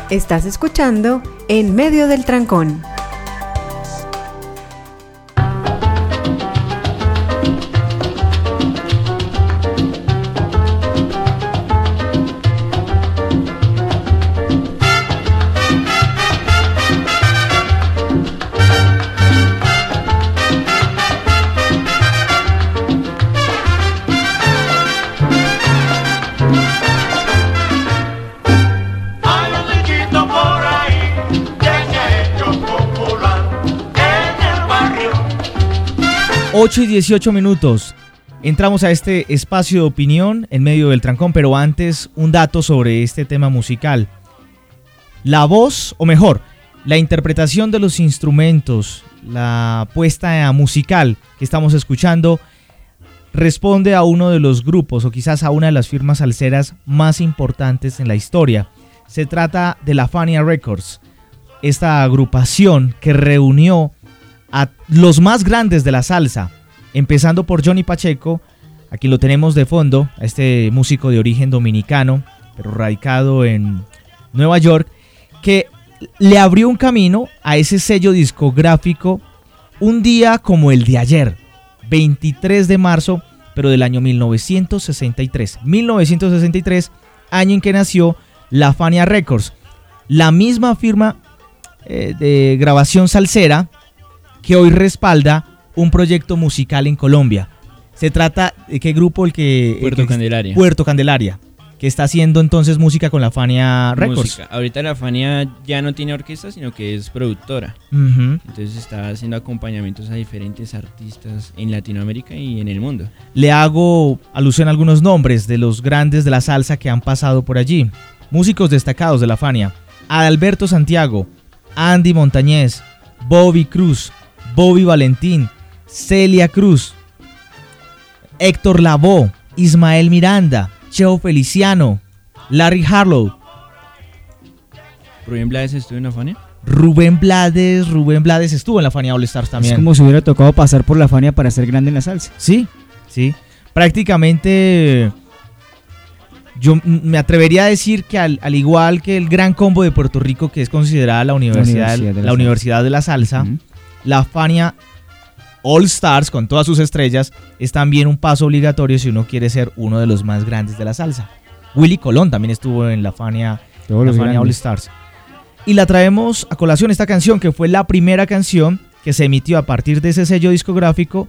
Estás escuchando En Medio del Trancón. Hay un niñito por ahí que se ha hecho popular en el barrio. 8:18. Entramos a este espacio de opinión en medio del trancón, pero antes un dato sobre este tema musical. La voz, o mejor, la interpretación de los instrumentos, la puesta musical que estamos escuchando, responde a uno de los grupos o quizás a una de las firmas salseras más importantes en la historia. Se trata de la Fania Records, esta agrupación que reunió a los más grandes de la salsa, empezando por Johnny Pacheco, aquí lo tenemos de fondo, a este músico de origen dominicano, pero radicado en Nueva York, que le abrió un camino a ese sello discográfico un día como el de ayer, 23 de marzo, pero del año 1963. 1963, año en que nació la Fania Records, la misma firma de grabación salsera que hoy respalda un proyecto musical en Colombia. Se trata de qué grupo Puerto Candelaria. Puerto Candelaria, que está haciendo entonces música con la Fania Records. Música. Ahorita la Fania ya no tiene orquesta, sino que es productora. Ujú. Entonces está haciendo acompañamientos a diferentes artistas en Latinoamérica y en el mundo. Le hago alusión a algunos nombres de los grandes de la salsa que han pasado por allí. Músicos destacados de la Fania: Adalberto Santiago, Andy Montañez, Bobby Cruz, Bobby Valentín, Celia Cruz, Héctor Lavoe, Ismael Miranda, Cheo Feliciano, Larry Harlow, ¿Rubén Blades estuvo en la Fania? Rubén Blades estuvo en la Fania All Stars también. Es como si hubiera tocado pasar por la Fania para ser grande en la salsa. Sí, sí. Prácticamente yo me atrevería a decir que al igual que el Gran Combo de Puerto Rico, que es considerada la Universidad de la Salsa, Uh-huh. la Fania All Stars, con todas sus estrellas, es también un paso obligatorio si uno quiere ser uno de los más grandes de la salsa. Willy Colón también estuvo en la Fania All Stars. Y la traemos a colación esta canción, que fue la primera canción que se emitió a partir de ese sello discográfico,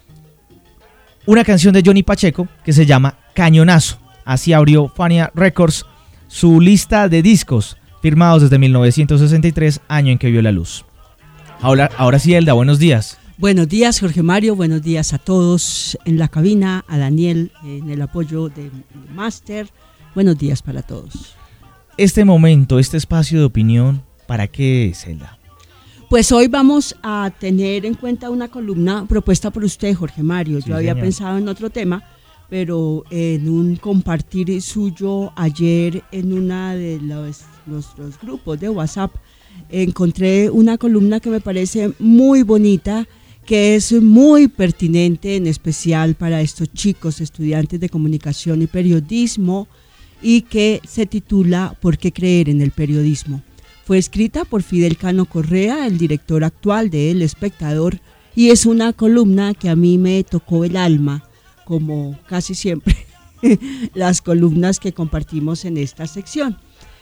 una canción de Johnny Pacheco que se llama Cañonazo. Así abrió Fania Records su lista de discos firmados desde 1963, año en que vio la luz. Ahora sí, Elda, buenos días. Buenos días, Jorge Mario, buenos días a todos en la cabina, a Daniel en el apoyo de Master. Buenos días para todos. Este momento, este espacio de opinión, ¿para qué es, Elda? Pues hoy vamos a tener en cuenta una columna propuesta por usted, Jorge Mario. Sí, Yo había señor. pensado en otro tema, pero en un compartir suyo ayer en una de los grupos de WhatsApp encontré una columna que me parece muy bonita, que es muy pertinente, en especial para estos chicos estudiantes de comunicación y periodismo, y que se titula ¿Por qué creer en el periodismo? Fue escrita por Fidel Cano Correa, el director actual de El Espectador, y es una columna que a mí me tocó el alma, como casi siempre las columnas que compartimos en esta sección.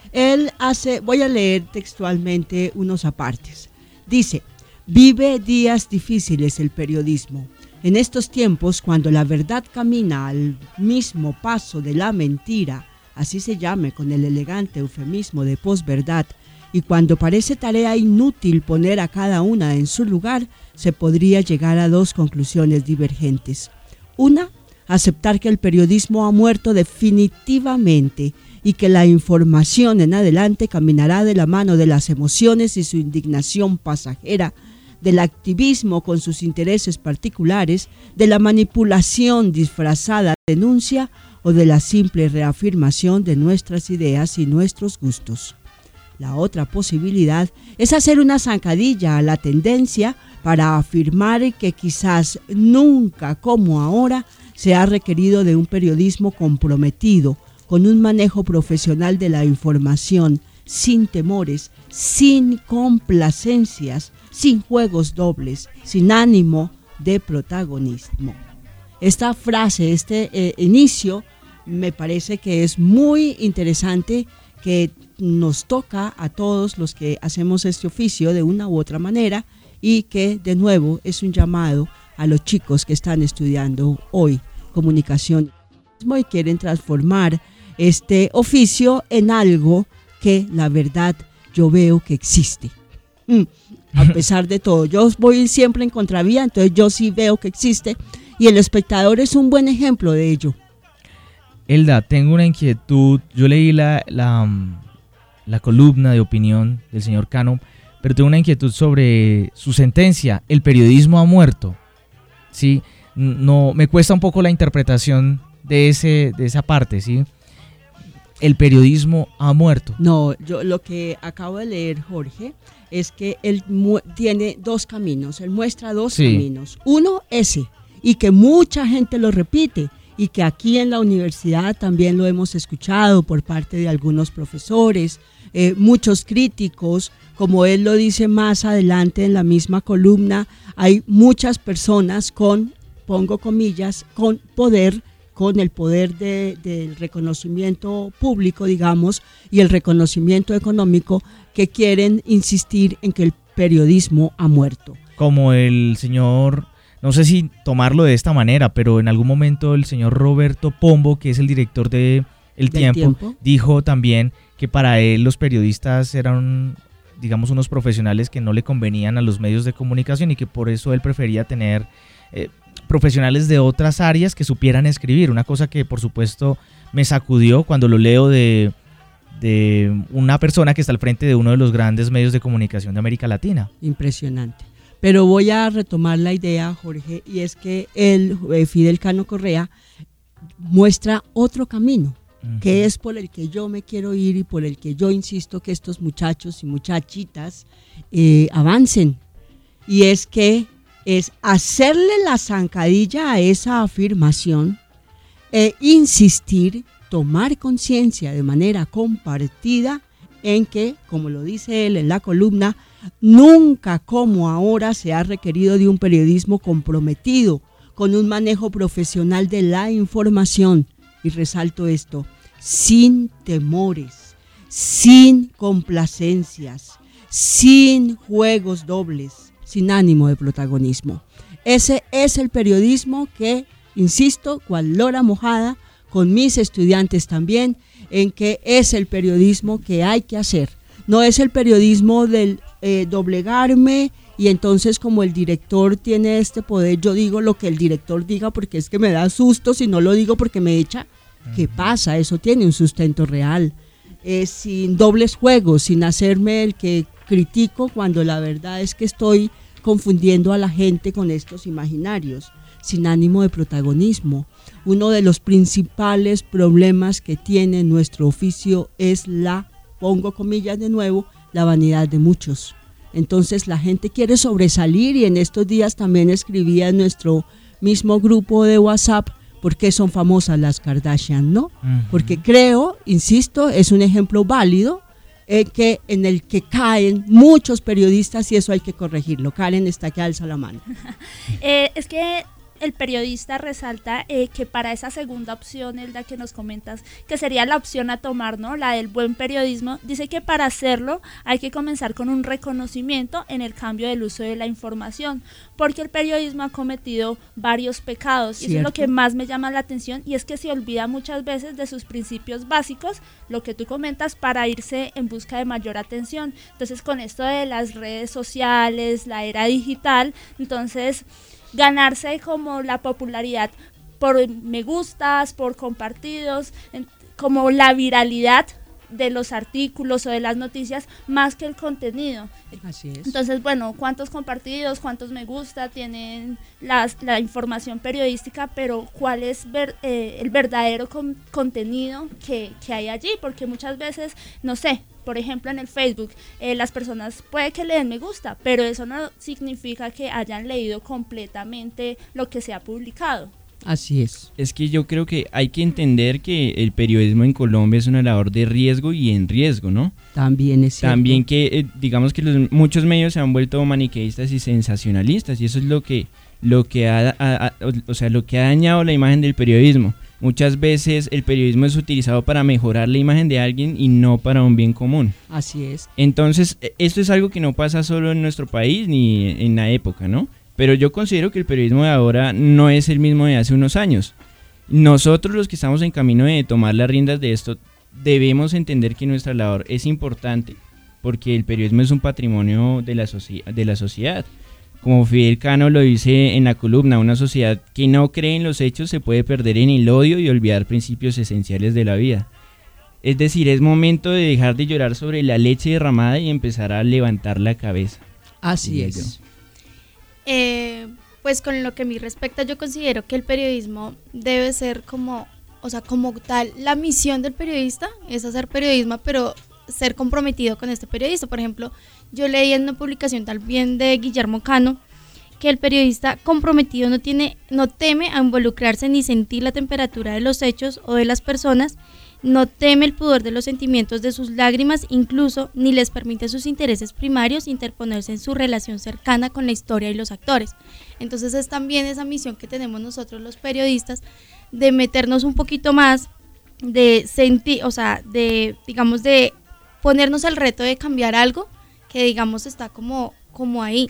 Voy a leer textualmente unos apartes. Dice: vive días difíciles el periodismo. En estos tiempos, cuando la verdad camina al mismo paso de la mentira, así se llame con el elegante eufemismo de posverdad, y cuando parece tarea inútil poner a cada una en su lugar, se podría llegar a dos conclusiones divergentes. Una, aceptar que el periodismo ha muerto definitivamente y que la información en adelante caminará de la mano de las emociones y su indignación pasajera, del activismo con sus intereses particulares, de la manipulación disfrazada de denuncia o de la simple reafirmación de nuestras ideas y nuestros gustos. La otra posibilidad es hacer una zancadilla a la tendencia para afirmar que quizás nunca como ahora se ha requerido de un periodismo comprometido con un manejo profesional de la información, sin temores, sin complacencias, sin juegos dobles, sin ánimo de protagonismo. Esta frase, este inicio, me parece que es muy interesante, que nos toca a todos los que hacemos este oficio de una u otra manera, y que de nuevo es un llamado a los chicos que están estudiando hoy comunicación y quieren transformar este oficio en algo que la verdad yo veo que existe. A pesar de todo, yo voy siempre en contravía, entonces yo sí veo que existe, y el espectador es un buen ejemplo de ello. Elda, tengo una inquietud. Yo leí la columna de opinión del señor Cano, pero tengo una inquietud sobre su sentencia. El periodismo ha muerto. Sí, no, me cuesta un poco la interpretación de esa parte, ¿sí? El periodismo ha muerto. No, yo lo que acabo de leer, Jorge, es que él tiene dos caminos, él muestra dos caminos. Uno, ese, y que mucha gente lo repite, y que aquí en la universidad también lo hemos escuchado por parte de algunos profesores, muchos críticos, como él lo dice más adelante en la misma columna, hay muchas personas con, pongo comillas, con poder, con el poder del reconocimiento público, digamos, y el reconocimiento económico, que quieren insistir en que el periodismo ha muerto. Como el señor, no sé si tomarlo de esta manera, pero en algún momento el señor Roberto Pombo, que es el director de El Tiempo, dijo también que para él los periodistas eran, digamos, unos profesionales que no le convenían a los medios de comunicación, y que por eso él prefería tener profesionales de otras áreas que supieran escribir. Una cosa que por supuesto me sacudió cuando lo leo de una persona que está al frente de uno de los grandes medios de comunicación de América Latina. Impresionante. Pero voy a retomar la idea, Jorge, y es que Fidel Cano Correa muestra otro camino, que es por el que yo me quiero ir y por el que yo insisto que estos muchachos y muchachitas avancen, y es que es hacerle la zancadilla a esa afirmación e insistir, tomar conciencia de manera compartida en que, como lo dice él en la columna, nunca como ahora se ha requerido de un periodismo comprometido con un manejo profesional de la información, y resalto esto, sin temores, sin complacencias, sin juegos dobles, sin ánimo de protagonismo. Ese es el periodismo que, insisto, cual lora mojada, con mis estudiantes también, en que es el periodismo que hay que hacer. No es el periodismo del doblegarme, y entonces como el director tiene este poder, yo digo lo que el director diga porque es que me da susto si no lo digo porque me echa. ¿Qué pasa? Eso tiene un sustento real. Sin dobles juegos, sin hacerme el que critico, cuando la verdad es que estoy confundiendo a la gente con estos imaginarios, sin ánimo de protagonismo. Uno de los principales problemas que tiene nuestro oficio es pongo comillas de nuevo, la vanidad de muchos. Entonces la gente quiere sobresalir, y en estos días también escribía en nuestro mismo grupo de WhatsApp por qué son famosas las Kardashian, ¿no? Porque creo, insisto, es un ejemplo válido en el que caen muchos periodistas, y eso hay que corregirlo. Karen está que alza la mano. Es que el periodista resalta que para esa segunda opción, Elda, que nos comentas, que sería la opción a tomar, ¿no? La del buen periodismo, dice que para hacerlo hay que comenzar con un reconocimiento en el cambio del uso de la información, porque el periodismo ha cometido varios pecados, y eso es lo que más me llama la atención, y es que se olvida muchas veces de sus principios básicos, lo que tú comentas, para irse en busca de mayor atención. Entonces, con esto de las redes sociales, la era digital, entonces ganarse como la popularidad por me gustas, por compartidos, como la viralidad de los artículos o de las noticias, más que el contenido. Así es. Entonces, bueno, ¿cuántos compartidos, cuántos me gusta tienen la información periodística, pero cuál es el verdadero contenido que hay allí? Porque muchas veces, no sé, por ejemplo en el Facebook, las personas puede que le den me gusta, pero eso no significa que hayan leído completamente lo que se ha publicado. Así es. Es que yo creo que hay que entender que el periodismo en Colombia es una labor de riesgo y en riesgo, ¿no? También es cierto. También que digamos que muchos medios se han vuelto maniqueístas y sensacionalistas, y eso es lo que ha dañado la imagen del periodismo. Muchas veces el periodismo es utilizado para mejorar la imagen de alguien y no para un bien común. Así es. Entonces, esto es algo que no pasa solo en nuestro país ni en la época, ¿no? Pero yo considero que el periodismo de ahora no es el mismo de hace unos años. Nosotros, los que estamos en camino de tomar las riendas de esto, debemos entender que nuestra labor es importante, porque el periodismo es un patrimonio de la sociedad. Como Fidel Cano lo dice en la columna, una sociedad que no cree en los hechos se puede perder en el odio y olvidar principios esenciales de la vida. Es decir, es momento de dejar de llorar sobre la leche derramada y empezar a levantar la cabeza. Así es. Pues con lo que a mí respecta, yo considero que el periodismo debe ser como tal, la misión del periodista es hacer periodismo, pero ser comprometido con este periodista. Por ejemplo, yo leí en una publicación también de Guillermo Cano que el periodista comprometido no teme a involucrarse ni sentir la temperatura de los hechos o de las personas, no teme el pudor de los sentimientos de sus lágrimas, incluso ni les permite sus intereses primarios interponerse en su relación cercana con la historia y los actores. Entonces es también esa misión que tenemos nosotros los periodistas de meternos un poquito más, de sentir, de ponernos el reto de cambiar algo que digamos está como ahí.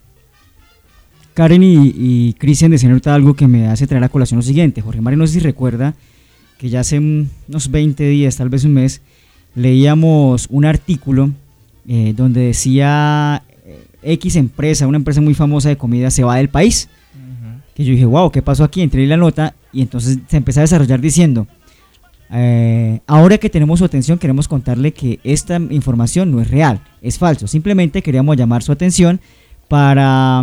Karen y Cristian decían ahorita algo que me hace traer a colación lo siguiente. Jorge Mario, no sé si recuerda que ya hace unos 20 días, tal vez un mes, leíamos un artículo donde decía X empresa, una empresa muy famosa de comida, se va del país. Uh-huh. Que yo dije, wow, ¿qué pasó aquí? Entré en la nota y entonces se empezó a desarrollar diciendo, ahora que tenemos su atención, queremos contarle que esta información no es real, es falso. Simplemente queríamos llamar su atención para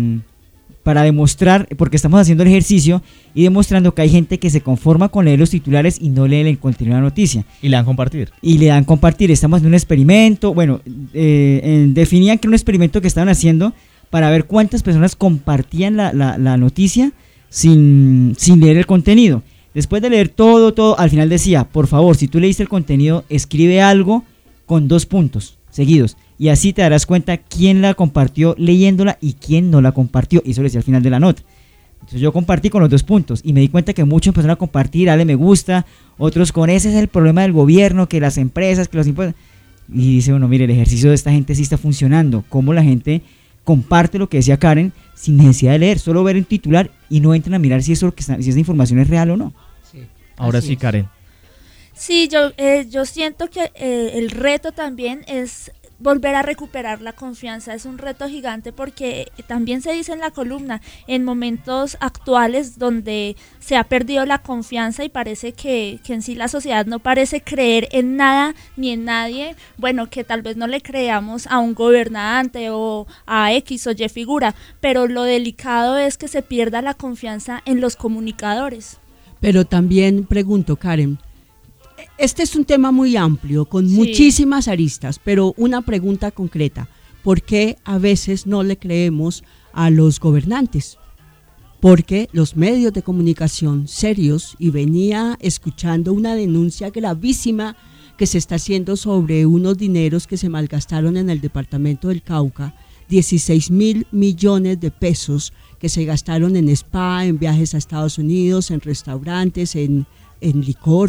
demostrar, porque estamos haciendo el ejercicio y demostrando que hay gente que se conforma con leer los titulares y no lee el contenido de la noticia. Y le dan compartir. Estamos haciendo un experimento. Bueno, definían que era un experimento que estaban haciendo para ver cuántas personas compartían la noticia sin leer el contenido. Después de leer todo, al final decía, por favor, si tú leíste el contenido, escribe algo con 2 puntos seguidos. Y así te darás cuenta quién la compartió leyéndola y quién no la compartió. Y eso lo decía al final de la nota. Entonces yo compartí con los 2 puntos y me di cuenta que muchos empezaron a compartir, dale me gusta, otros con ese es el problema del gobierno, que las empresas, que los impuestos. Y dice uno, mire, el ejercicio de esta gente sí está funcionando. Cómo la gente comparte lo que decía Karen sin necesidad de leer, solo ver el titular y no entran a mirar si esa información es real o no. Sí. Ahora sí, Karen. Sí, yo siento que el reto también es volver a recuperar la confianza. Es un reto gigante porque también se dice en la columna, en momentos actuales donde se ha perdido la confianza y parece que en sí la sociedad no parece creer en nada ni en nadie, bueno, que tal vez no le creamos a un gobernante o a X o Y figura, pero lo delicado es que se pierda la confianza en los comunicadores. Pero también pregunto, Karen, este es un tema muy amplio, con muchísimas aristas, pero una pregunta concreta. ¿Por qué a veces no le creemos a los gobernantes? Porque los medios de comunicación serios, y venía escuchando una denuncia gravísima que se está haciendo sobre unos dineros que se malgastaron en el departamento del Cauca, 16.000 millones de pesos que se gastaron en spa, en viajes a Estados Unidos, en restaurantes, en licor.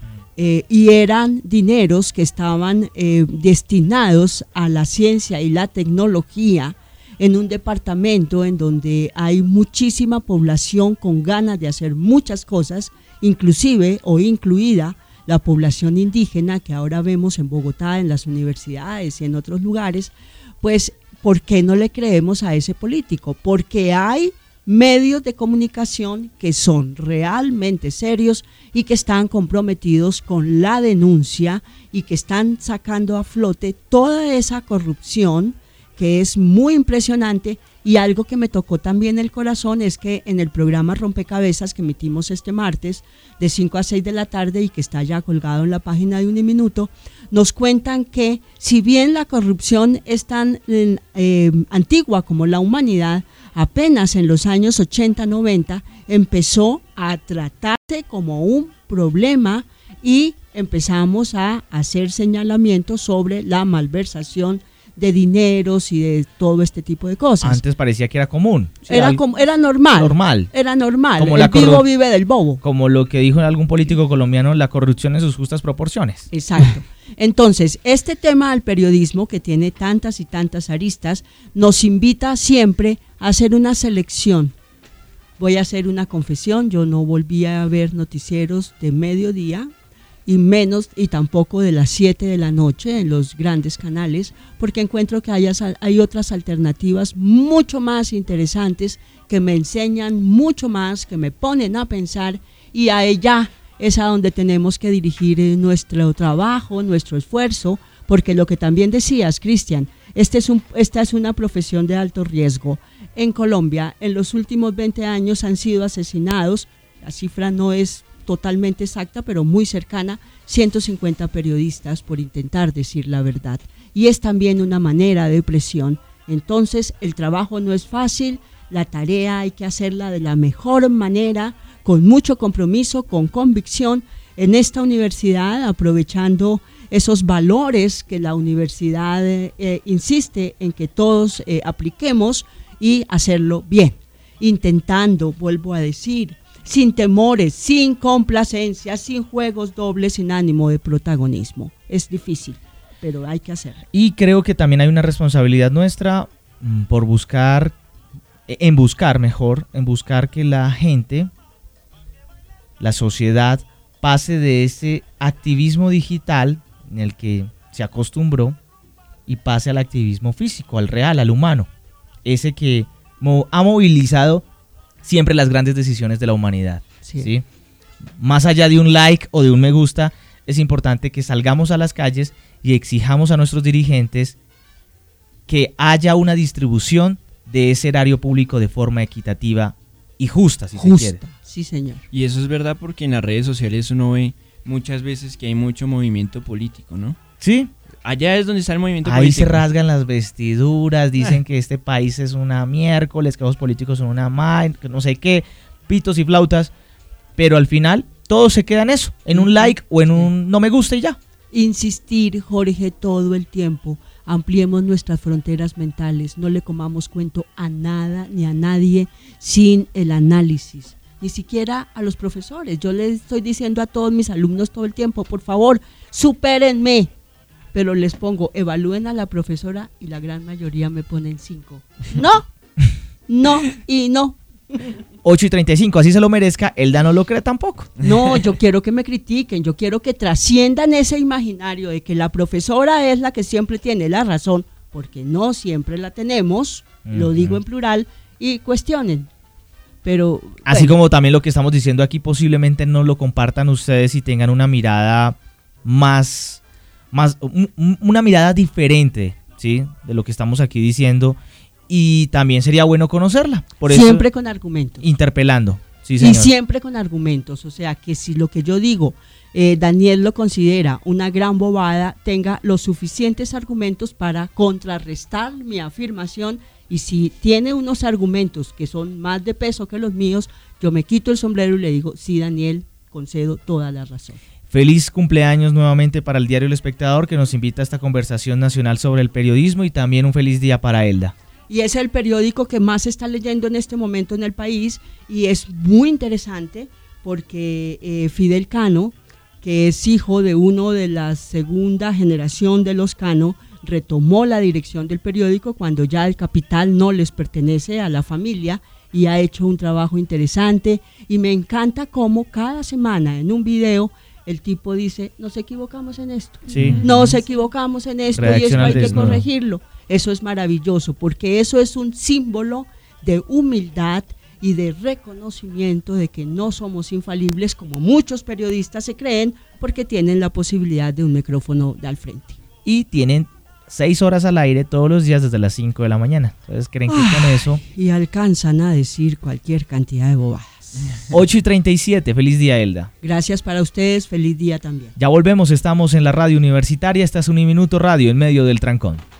Y eran dineros que estaban destinados a la ciencia y la tecnología en un departamento en donde hay muchísima población con ganas de hacer muchas cosas, inclusive o incluida la población indígena que ahora vemos en Bogotá, en las universidades y en otros lugares. Pues, ¿por qué no le creemos a ese político? Porque hay medios de comunicación que son realmente serios y que están comprometidos con la denuncia y que están sacando a flote toda esa corrupción que es muy impresionante. Y algo que me tocó también el corazón es que en el programa Rompecabezas que emitimos este martes de 5 a 6 de la tarde y que está ya colgado en la página de Uniminuto, nos cuentan que si bien la corrupción es tan antigua como la humanidad, apenas en los años 80-90 empezó a tratarse como un problema y empezamos a hacer señalamientos sobre la malversación de dineros y de todo este tipo de cosas. Antes parecía que era común. Sí, era normal. Era normal. Como el vivo vive del bobo. Como lo que dijo algún político colombiano, la corrupción en sus justas proporciones. Exacto. Entonces, este tema del periodismo, que tiene tantas y tantas aristas, nos invita siempre a hacer una selección. Voy a hacer una confesión, yo no volví a ver noticieros de mediodía, y tampoco de las 7 de la noche en los grandes canales, porque encuentro que hay otras alternativas mucho más interesantes que me enseñan mucho más, que me ponen a pensar, y a ella es a donde tenemos que dirigir nuestro trabajo, nuestro esfuerzo, porque lo que también decías, Cristian, esta es una profesión de alto riesgo. En Colombia, en los últimos 20 años han sido asesinados, la cifra no es totalmente exacta, pero muy cercana, 150 periodistas por intentar decir la verdad. Y es también una manera de presión. Entonces, el trabajo no es fácil, la tarea hay que hacerla de la mejor manera, con mucho compromiso, con convicción, en esta universidad, aprovechando esos valores que la universidad insiste en que todos apliquemos y hacerlo bien, intentando, vuelvo a decir, sin temores, sin complacencia, sin juegos dobles, sin ánimo de protagonismo. Es difícil, pero hay que hacerlo. Y creo que también hay una responsabilidad nuestra por buscar que la gente, la sociedad, pase de ese activismo digital en el que se acostumbró y pase al activismo físico, al real, al humano, ese que ha movilizado siempre las grandes decisiones de la humanidad. Sí. ¿Sí? Más allá de un like o de un me gusta, es importante que salgamos a las calles y exijamos a nuestros dirigentes que haya una distribución de ese erario público de forma equitativa y justa, si se quiere. Sí, señor. Y eso es verdad, porque en las redes sociales uno ve muchas veces que hay mucho movimiento político, ¿no? Sí. Allá es donde está el movimiento Ahí político. se rasgan las vestiduras, dicen que este país es una miércoles, que los políticos son una que no sé qué, pitos y flautas, pero al final todo se queda en eso, en un like o en un no me gusta y ya. Insistir, Jorge, todo el tiempo, ampliemos nuestras fronteras mentales, no le comamos cuento a nada ni a nadie sin el análisis, ni siquiera a los profesores. Yo les estoy diciendo a todos mis alumnos todo el tiempo, por favor, supérenme. Pero les pongo, evalúen a la profesora y la gran mayoría me ponen 5. No y no. 8:35, así se lo merezca, Elda no lo cree tampoco. No, yo quiero que me critiquen, yo quiero que trasciendan ese imaginario de que la profesora es la que siempre tiene la razón, porque no siempre la tenemos, lo digo en plural, y cuestionen. Pero así como también lo que estamos diciendo aquí posiblemente no lo compartan ustedes y tengan una mirada una mirada diferente, ¿sí? De lo que estamos aquí diciendo, y también sería bueno conocerla. Por eso, siempre con argumentos. Interpelando, sí, señor. Y siempre con argumentos, o sea, que si lo que yo digo, Daniel lo considera una gran bobada, tenga los suficientes argumentos para contrarrestar mi afirmación, y si tiene unos argumentos que son más de peso que los míos, yo me quito el sombrero y le digo, sí, Daniel, concedo toda la razón. Feliz cumpleaños nuevamente para el diario El Espectador, que nos invita a esta conversación nacional sobre el periodismo, y también un feliz día para Elda. Y es el periódico que más se está leyendo en este momento en el país, y es muy interesante porque Fidel Cano, que es hijo de uno de la segunda generación de los Cano, retomó la dirección del periódico cuando ya el capital no les pertenece a la familia, y ha hecho un trabajo interesante, y me encanta cómo cada semana en un video el tipo dice, nos equivocamos en esto, sí. Nos equivocamos en esto, y eso hay que corregirlo. Eso es maravilloso, porque eso es un símbolo de humildad y de reconocimiento de que no somos infalibles como muchos periodistas se creen, porque tienen la posibilidad de un micrófono de al frente. Y tienen 6 horas al aire todos los días desde las 5 de la mañana. Entonces creen que con eso... Y alcanzan a decir cualquier cantidad de bobadas. 8:37, feliz día, Elda. Gracias para ustedes, feliz día también. Ya volvemos, estamos en la radio universitaria, esta es Uniminuto Radio en medio del trancón.